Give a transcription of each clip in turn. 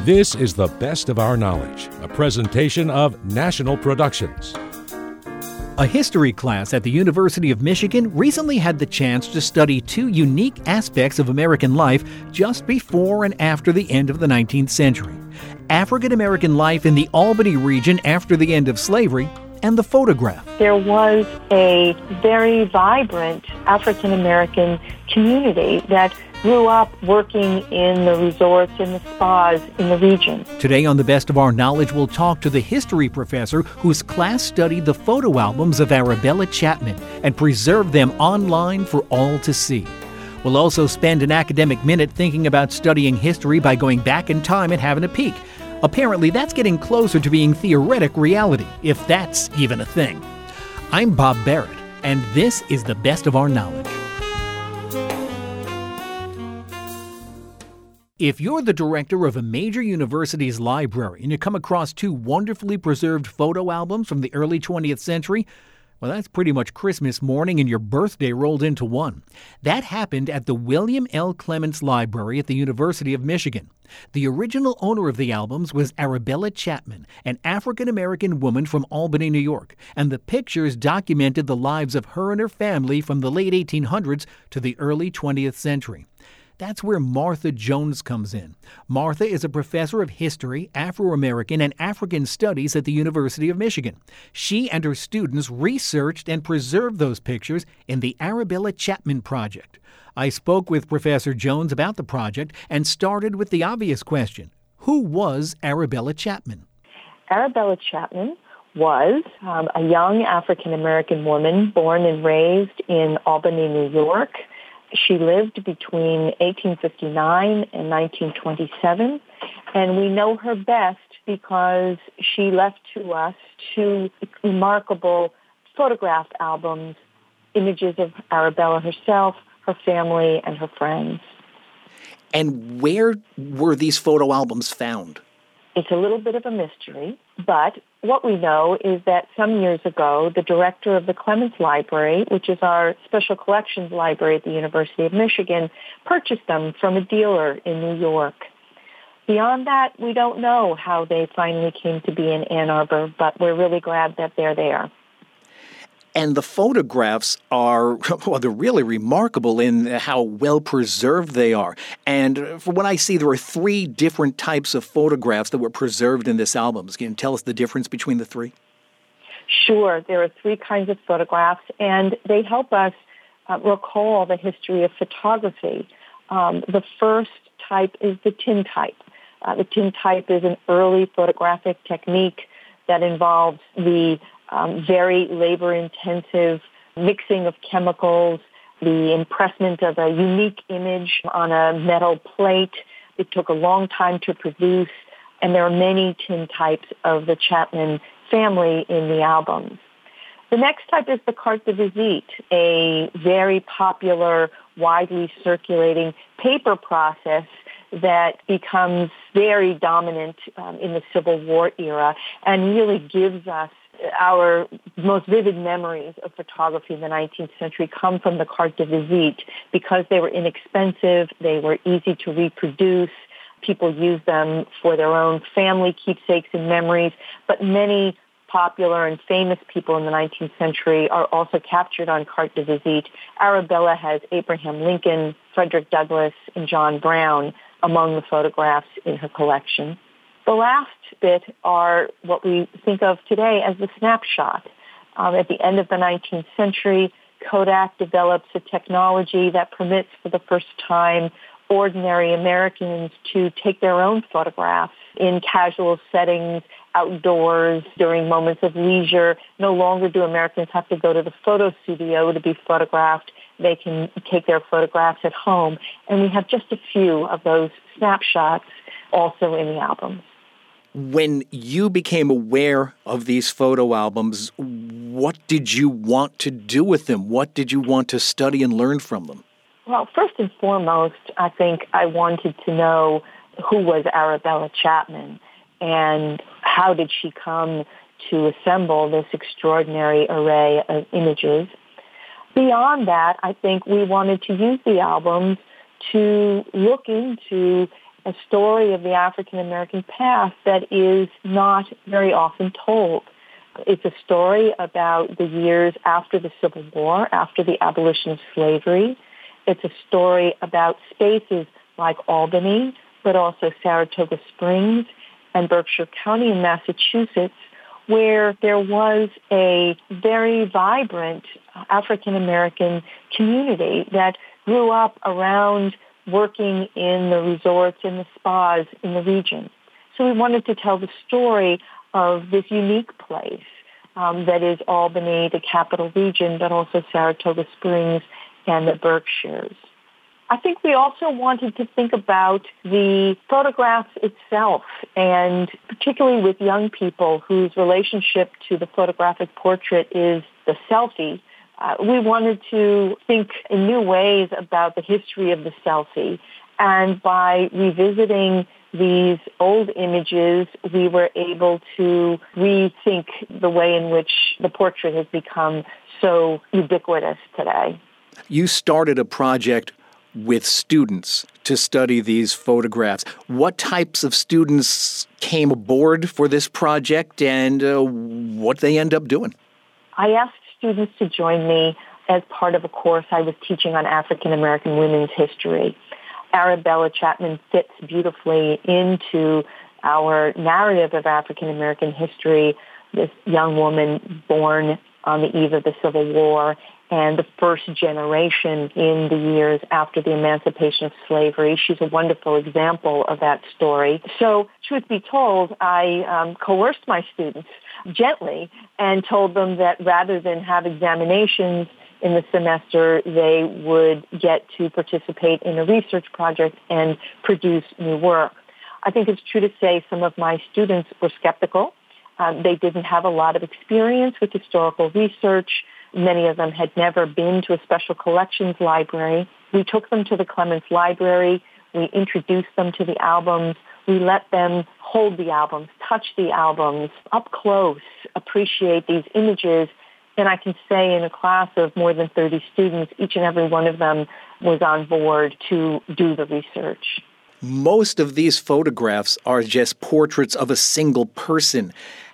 This is The Best of Our Knowledge, a presentation of National Productions. A history class at the University of Michigan recently had the chance to study two unique aspects of American life just before and after the end of the 19th century: African American life in the Albany region after the end of slavery, and the photograph. There was a very vibrant African American community that grew up working in the resorts and the spas in the region. Today on The Best of Our Knowledge, we'll talk to the history professor whose class studied the photo albums of Arabella Chapman and preserved them online for all to see. We'll also spend an academic minute thinking about studying history by going back in time and having a peek. Apparently, that's getting closer to being theoretic reality, if that's even a thing. I'm Bob Barrett, and this is The Best of Our Knowledge. If you're the director of a major university's library and you come across two wonderfully preserved photo albums from the early 20th century, well, that's pretty much Christmas morning and your birthday rolled into one. That happened at the William L. Clements Library at the University of Michigan. The original owner of the albums was Arabella Chapman, an African-American woman from Albany, New York, and the pictures documented the lives of her and her family from the late 1800s to the early 20th century. That's where Martha Jones comes in. Martha is a professor of history, Afro-American, and African studies at the University of Michigan. She and her students researched and preserved those pictures in the Arabella Chapman Project. I spoke with Professor Jones about the project and started with the obvious question: who was Arabella Chapman? Arabella Chapman was a young African-American woman born and raised in Albany, New York. She lived between 1859 and 1927, and we know her best because she left to us two remarkable photograph albums, images of Arabella herself, her family, and her friends. And where were these photo albums found? It's a little bit of a mystery, but what we know is that some years ago, the director of the Clements Library, which is our special collections library at the University of Michigan, purchased them from a dealer in New York. Beyond that, we don't know how they finally came to be in Ann Arbor, but we're really glad that they're there. And the photographs are, well, they're really remarkable in how well preserved they are. And from what I see, there are three different types of photographs that were preserved in this album. Can you tell us the difference between the three? Sure. There are three kinds of photographs, and they help us recall the history of photography. The first type is the tintype. The tintype is an early photographic technique that involves the very labor-intensive mixing of chemicals, the impressment of a unique image on a metal plate. It took a long time to produce, and there are many tintypes of the Chapman family in the albums. The next type is the carte de visite, a very popular, widely circulating paper process that becomes very dominant in the Civil War era and really gives us our most vivid memories of photography in the 19th century come from the carte de visite because they were inexpensive, they were easy to reproduce, people used them for their own family keepsakes and memories, but many popular and famous people in the 19th century are also captured on carte de visite. Arabella has Abraham Lincoln, Frederick Douglass, and John Brown among the photographs in her collection. The last bit are what we think of today as the snapshot. At the end of the 19th century, Kodak develops a technology that permits for the first time ordinary Americans to take their own photographs in casual settings, outdoors, during moments of leisure. No longer do Americans have to go to the photo studio to be photographed. They can take their photographs at home. And we have just a few of those snapshots also in the albums. When you became aware of these photo albums, what did you want to do with them? What did you want to study and learn from them? Well, first and foremost, I think I wanted to know who was Arabella Chapman and how did she come to assemble this extraordinary array of images. Beyond that, I think we wanted to use the albums to look into a story of the African American past that is not very often told. It's a story about the years after the Civil War, after the abolition of slavery. It's a story about spaces like Albany, but also Saratoga Springs and Berkshire County in Massachusetts, where there was a very vibrant African American community that grew up around working in the resorts and the spas in the region. So we wanted to tell the story of this unique place that is Albany, the capital region, but also Saratoga Springs and the Berkshires. I think we also wanted to think about the photograph itself, and particularly with young people whose relationship to the photographic portrait is the selfie. We wanted to think in new ways about the history of the selfie. And by revisiting these old images, we were able to rethink the way in which the portrait has become so ubiquitous today. You started a project with students to study these photographs. What types of students came aboard for this project, and what they end up doing? I asked students to join me as part of a course I was teaching on African American women's history. Arabella Chapman fits beautifully into our narrative of African American history, this young woman born on the eve of the Civil War and the first generation in the years after the emancipation of slavery. She's a wonderful example of that story. So, truth be told, I coerced my students gently and told them that rather than have examinations in the semester, they would get to participate in a research project and produce new work. I think it's true to say some of my students were skeptical. They didn't have a lot of experience with historical research. Many of them had never been to a special collections library. We took them to the Clements Library. We introduced them to the albums. We let them hold the albums, touch the albums, up close, appreciate these images. And I can say in a class of more than 30 students, each and every one of them was on board to do the research. Most of these photographs are just portraits of a single person.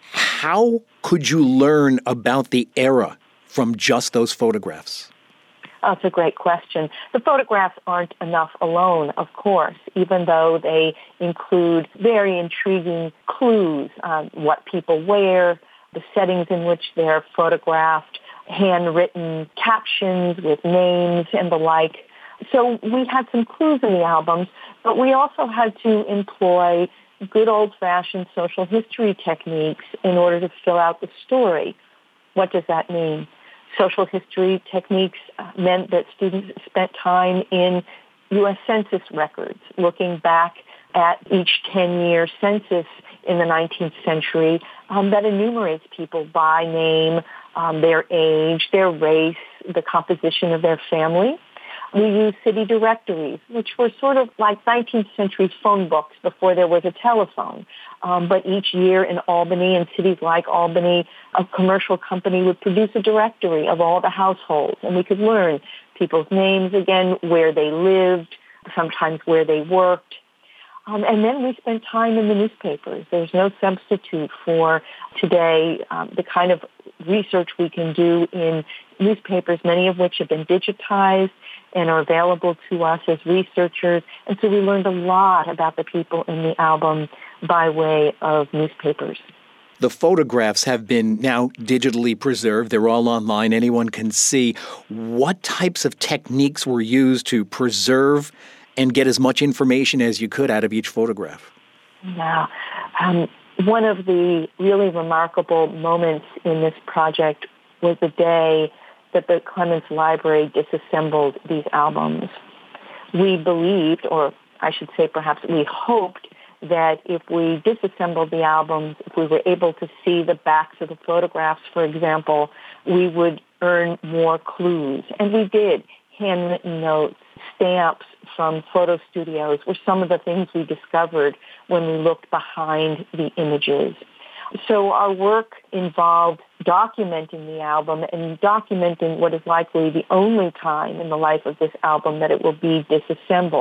How could you learn about the era from just those photographs? That's a great question. The photographs aren't enough alone, of course, even though they include very intriguing clues on what people wear, the settings in which they're photographed, handwritten captions with names and the like. So we had some clues in the albums, but we also had to employ good old-fashioned social history techniques in order to fill out the story. What does that mean? Social history techniques meant that students spent time in U.S. Census records, looking back at each 10-year census in the 19th century that enumerates people by name, their age, their race, the composition of their family. We used city directories, which were sort of like 19th century phone books before there was a telephone. But each year in Albany and cities like Albany, a commercial company would produce a directory of all the households, and we could learn people's names again, where they lived, sometimes where they worked. And then we spent time in the newspapers. There's no substitute for today the kind of research we can do in newspapers, many of which have been digitized and are available to us as researchers. And so we learned a lot about the people in the album by way of newspapers. The photographs have been now digitally preserved. They're all online. Anyone can see. What types of techniques were used to preserve and get as much information as you could out of each photograph? Yeah. One of the really remarkable moments in this project was the day that the Clements Library disassembled these albums. We believed, or I should say perhaps we hoped, that if we disassembled the albums, if we were able to see the backs of the photographs, for example, we would earn more clues. And we did. Handwritten notes, stamps from photo studios were some of the things we discovered when we looked behind the images. So our work involved documenting the album and documenting what is likely the only time in the life of this album that it will be disassembled.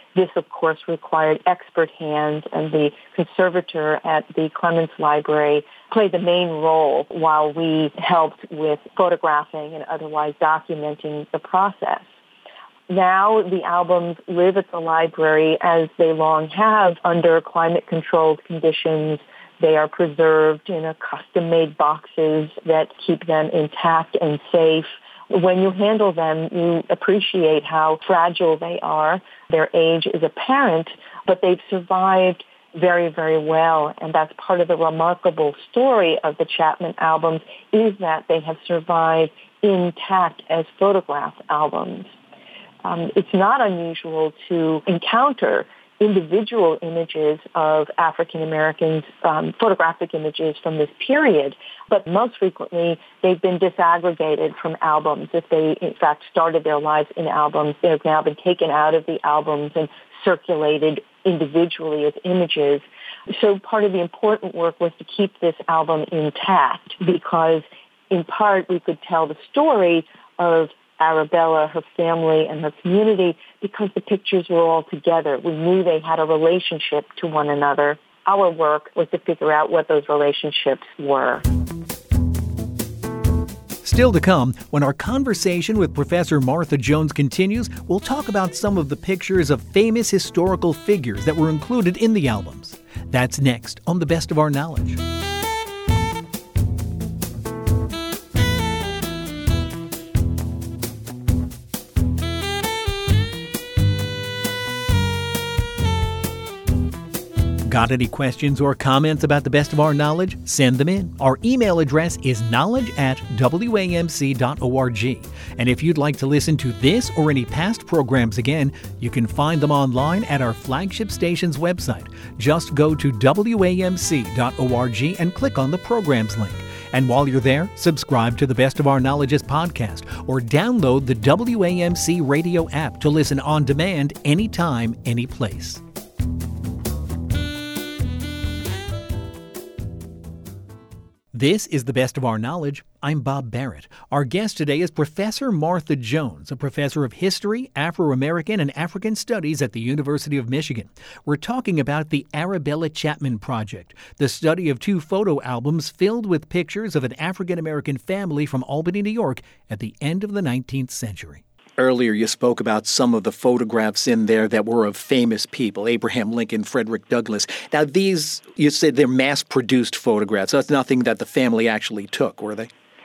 This, of course, required expert hands, and the conservator at the Clements Library played the main role while we helped with photographing and otherwise documenting the process. Now the albums live at the library as they long have under climate-controlled conditions. They are preserved in custom-made boxes that keep them intact and safe. When you handle them, you appreciate how fragile they are. Their age is apparent, but they've survived very, very well. And that's part of the remarkable story of the Chapman albums, is that they have survived intact as photograph albums. It's not unusual to encounter individual images of African Americans, photographic images from this period, but most frequently they've been disaggregated from albums. If they, in fact, started their lives in albums, they've now been taken out of the albums and circulated individually as images. So part of the important work was to keep this album intact because, in part, we could tell the story of Arabella, her family, and her community because the pictures were all together. We knew they had a relationship to one another. Our work was to figure out what those relationships were. Still to come, when our conversation with Professor Martha Jones continues, we'll talk about some of the pictures of famous historical figures that were included in the albums. That's next on The Best of Our Knowledge. Got any questions or comments about The Best of Our Knowledge? Send them in. Our email address is knowledge@wamc.org. And if you'd like to listen to this or any past programs again, you can find them online at our flagship station's website. Just go to wamc.org and click on the programs link. And while you're there, subscribe to the Best of Our Knowledge's podcast or download the WAMC radio app to listen on demand anytime, anyplace. This is The Best of Our Knowledge. I'm Bob Barrett. Our guest today is Professor Martha Jones, a professor of history, Afro-American, and African studies at the University of Michigan. We're talking about the Arabella Chapman Project, the study of 2 photo albums filled with pictures of an African-American family from Albany, New York at the end of the 19th century. Earlier, you spoke about some of the photographs in there that were of famous people, Abraham Lincoln, Frederick Douglass. Now, these, you said they're mass-produced photographs. So that's nothing that the family actually took, were they?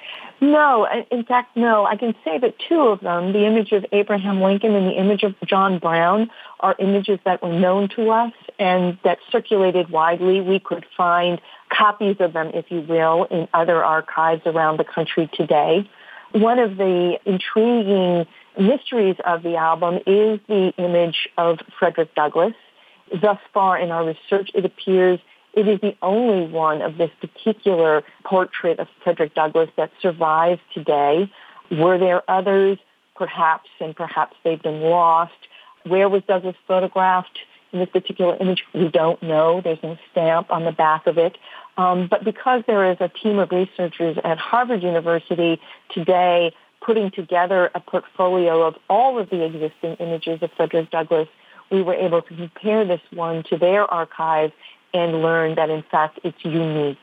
No. In fact, no. I can say that 2 of them, the image of Abraham Lincoln and the image of John Brown, are images that were known to us and that circulated widely. We could find copies of them, if you will, in other archives around the country today. One of the intriguing mysteries of the album is the image of Frederick Douglass. Thus far in our research, it appears it is the only one of this particular portrait of Frederick Douglass that survives today. Were there others? Perhaps, and perhaps they've been lost. Where was Douglass photographed in this particular image? We don't know. There's no stamp on the back of it. But because there is a team of researchers at Harvard University today putting together a portfolio of all of the existing images of Frederick Douglass, we were able to compare this one to their archive and learn that, in fact, it's unique.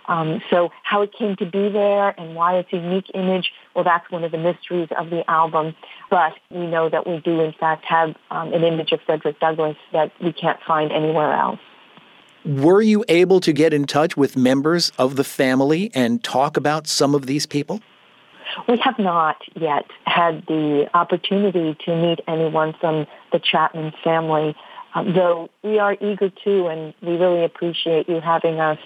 So how it came to be there and why it's a unique image, well, that's one of the mysteries of the album. But we know that we do, in fact, have an image of Frederick Douglass that we can't find anywhere else. Were you able to get in touch with members of the family and talk about some of these people? We have not yet had the opportunity to meet anyone from the Chapman family, though we are eager to, and we really appreciate you having us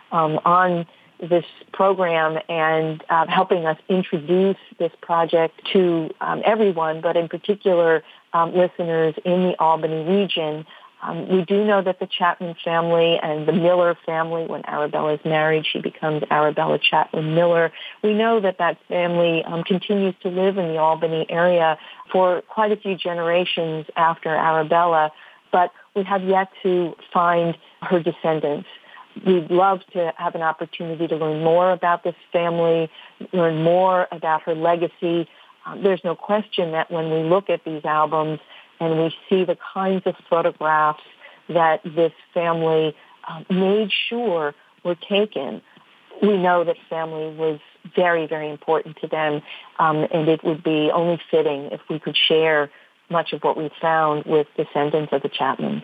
on this program and helping us introduce this project to everyone, but in particular listeners in the Albany region. We do know that the Chapman family and the Miller family, when Arabella is married, she becomes Arabella Chapman Miller. We know that that family continues to live in the Albany area for quite a few generations after Arabella, but we have yet to find her descendants. We'd love to have an opportunity to learn more about this family, learn more about her legacy. There's no question that when we look at these albums, and we see the kinds of photographs that this family made sure were taken, we know that family was very, very important to them, and it would be only fitting if we could share much of what we found with descendants of the Chapmans.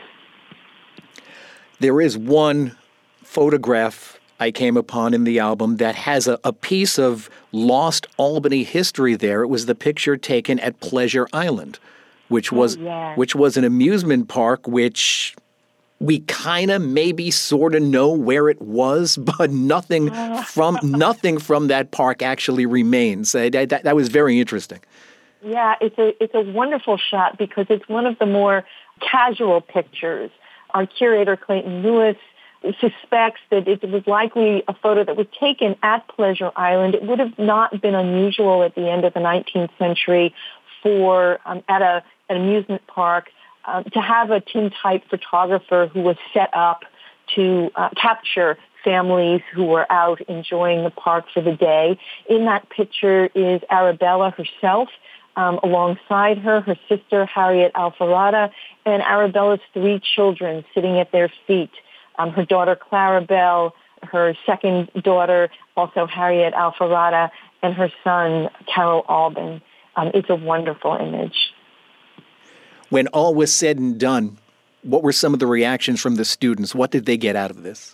There is one photograph I came upon in the album that has a piece of lost Albany history there. It was the picture taken at Pleasure Island, which was an amusement park which we kind of maybe sort of know where it was, but nothing from that park actually remains. That was very interesting. Yeah, it's a wonderful shot because it's one of the more casual pictures. Our curator, Clayton Lewis, suspects that it was likely a photo that was taken at Pleasure Island. It would have not been unusual at the end of the 19th century for at an amusement park to have a tintype photographer who was set up to capture families who were out enjoying the park for the day. In that picture is Arabella herself. Alongside her sister, Harriet Alvarado, and Arabella's 3 children sitting at their feet. Her daughter, Clarabelle, her second daughter, also Harriet Alvarado, and her son, Carol Alban. It's a wonderful image. When all was said and done, what were some of the reactions from the students? What did they get out of this?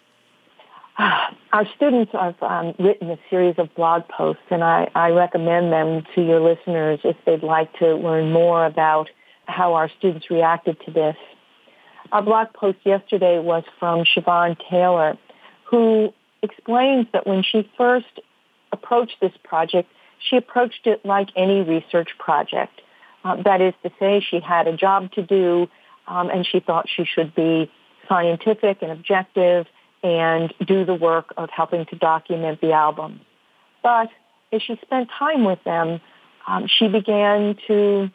Our students have written a series of blog posts, and I recommend them to your listeners if they'd like to learn more about how our students reacted to this. Our blog post yesterday was from Siobhan Taylor, who explains that when she first approached this project, she approached it like any research project. That is to say, she had a job to do, and she thought she should be scientific and objective and do the work of helping to document the album. But as she spent time with them, she began to,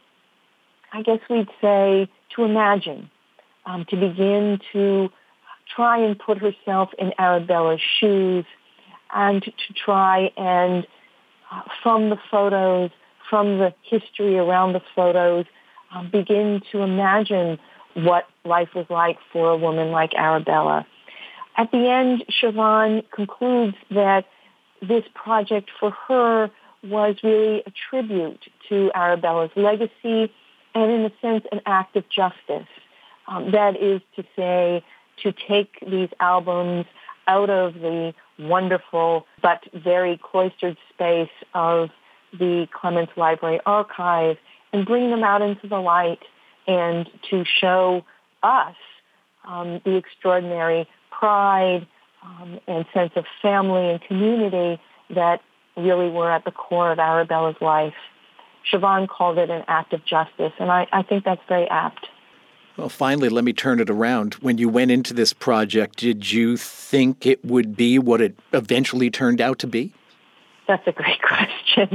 I guess we'd say, to imagine, to begin to try and put herself in Arabella's shoes and to try and, from the photos, from the history around the photos, begin to imagine what life was like for a woman like Arabella. At the end, Siobhan concludes that this project for her was really a tribute to Arabella's legacy and, in a sense, an act of justice. That is to say, to take these albums out of the wonderful but very cloistered space of the Clements Library Archive and bring them out into the light and to show us the extraordinary pride and sense of family and community that really were at the core of Arabella's life. Siobhan called it an act of justice, and I think that's very apt. Well, finally, let me turn it around. When you went into this project, did you think it would be what it eventually turned out to be? That's a great question.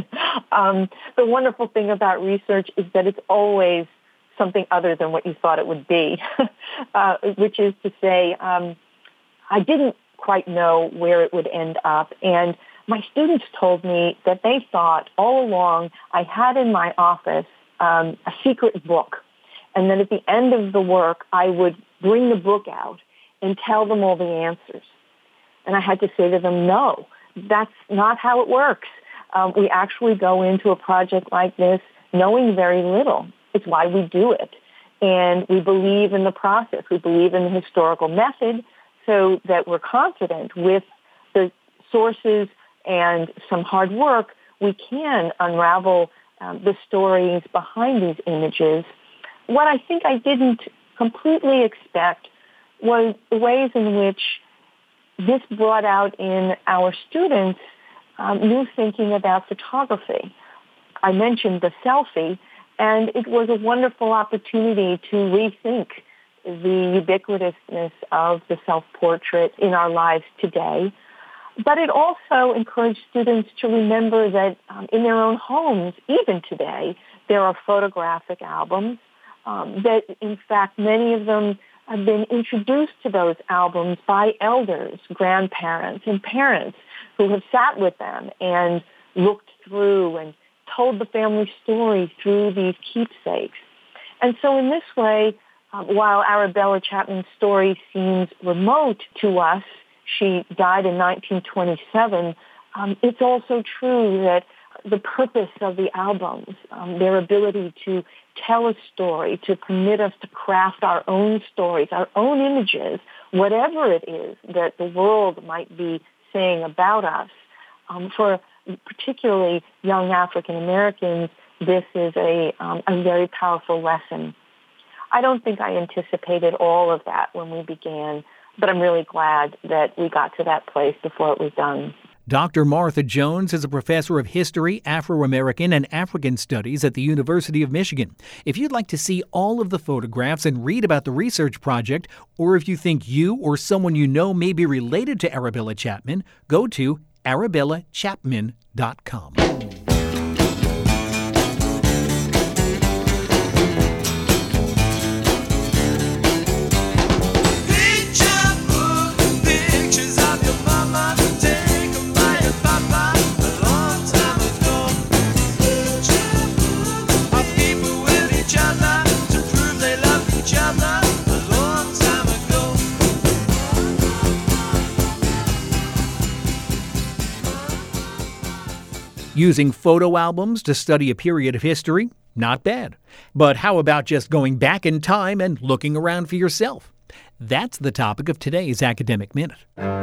The wonderful thing about research is that it's always something other than what you thought it would be, which is to say, I didn't quite know where it would end up. And my students told me that they thought all along I had in my office a secret book. And then at the end of the work, I would bring the book out and tell them all the answers. And I had to say to them, no, that's not how it works. We actually go into a project like this knowing very little. It's why we do it. And we believe in the process. We believe in the historical method so that we're confident with the sources and some hard work, we can unravel the stories behind these images. What I think I didn't completely expect was the ways in which this brought out in our students new thinking about photography. I mentioned the selfie, and it was a wonderful opportunity to rethink the ubiquitousness of the self-portrait in our lives today. But it also encouraged students to remember that in their own homes, even today, there are photographic albums that, in fact, many of them have been introduced to those albums by elders, grandparents, and parents who have sat with them and looked through and told the family story through these keepsakes. And so in this way, while Arabella Chapman's story seems remote to us, she died in 1927, it's also true that the purpose of the albums, their ability to tell a story, to permit us to craft our own stories, our own images, whatever it is that the world might be saying about us, for particularly young African Americans, this is a very powerful lesson. I don't think I anticipated all of that when we began, but I'm really glad that we got to that place before it was done. Dr. Martha Jones is a professor of history, Afro-American, and African studies at the University of Michigan. If you'd like to see all of the photographs and read about the research project, or if you think you or someone you know may be related to Arabella Chapman, go to arabellachapman.com. Using photo albums to study a period of history? Not bad. But how about just going back in time and looking around for yourself? That's the topic of today's Academic Minute.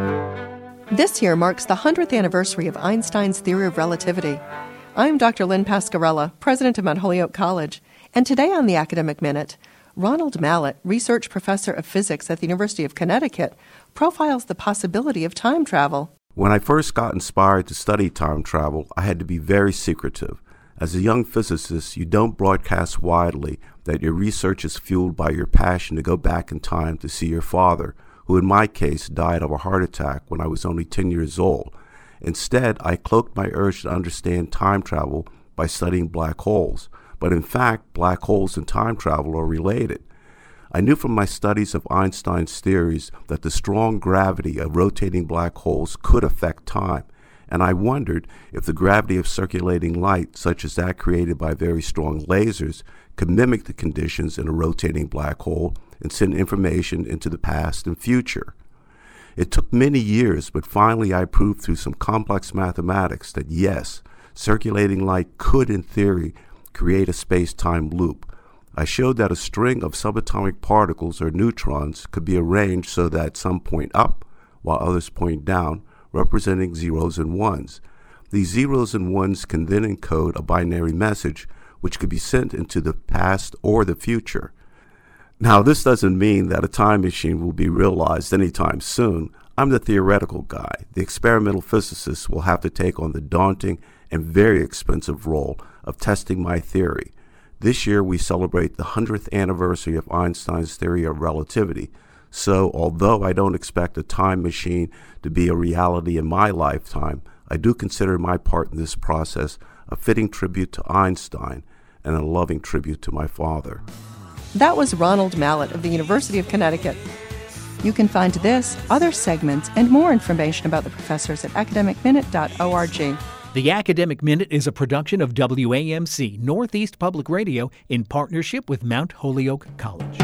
This year marks the 100th anniversary of Einstein's theory of relativity. I'm Dr. Lynn Pascarella, president of Mount Holyoke College, and today on the Academic Minute, Ronald Mallett, research professor of physics at the University of Connecticut, profiles the possibility of time travel. When I first got inspired to study time travel, I had to be very secretive. As a young physicist, you don't broadcast widely that your research is fueled by your passion to go back in time to see your father, who in my case died of a heart attack when I was only 10 years old. Instead, I cloaked my urge to understand time travel by studying black holes. But in fact, black holes and time travel are related. I knew from my studies of Einstein's theories that the strong gravity of rotating black holes could affect time, and I wondered if the gravity of circulating light, such as that created by very strong lasers, could mimic the conditions in a rotating black hole and send information into the past and future. It took many years, but finally I proved through some complex mathematics that yes, circulating light could, in theory, create a space-time loop. I showed that a string of subatomic particles, or neutrons, could be arranged so that some point up, while others point down, representing zeros and ones. These zeros and ones can then encode a binary message, which could be sent into the past or the future. Now, this doesn't mean that a time machine will be realized anytime soon. I'm the theoretical guy. The experimental physicist will have to take on the daunting and very expensive role of testing my theory. This year, we celebrate the 100th anniversary of Einstein's theory of relativity. So, although I don't expect a time machine to be a reality in my lifetime, I do consider my part in this process a fitting tribute to Einstein and a loving tribute to my father. That was Ronald Mallett of the University of Connecticut. You can find this, other segments, and more information about the professors at academicminute.org. The Academic Minute is a production of WAMC, Northeast Public Radio, in partnership with Mount Holyoke College.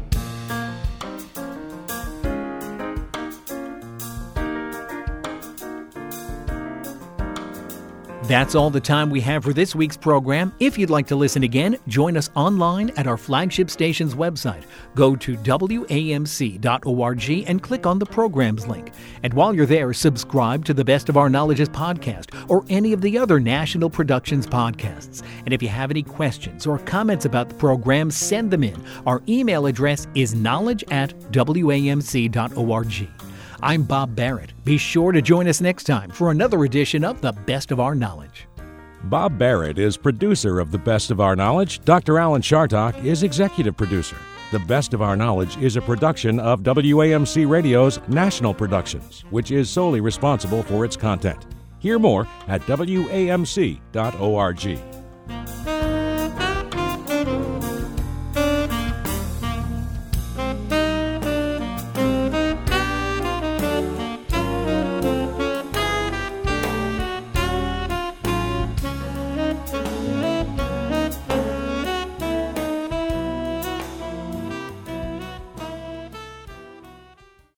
That's all the time we have for this week's program. If you'd like to listen again, join us online at our flagship station's website. Go to WAMC.org and click on the programs link. And while you're there, subscribe to the Best of Our Knowledge's podcast or any of the other National Productions podcasts. And if you have any questions or comments about the program, send them in. Our email address is knowledge@WAMC.org. I'm Bob Barrett. Be sure to join us next time for another edition of The Best of Our Knowledge. Bob Barrett is producer of The Best of Our Knowledge. Dr. Alan Chartock is executive producer. The Best of Our Knowledge is a production of WAMC Radio's National Productions, which is solely responsible for its content. Hear more at WAMC.org.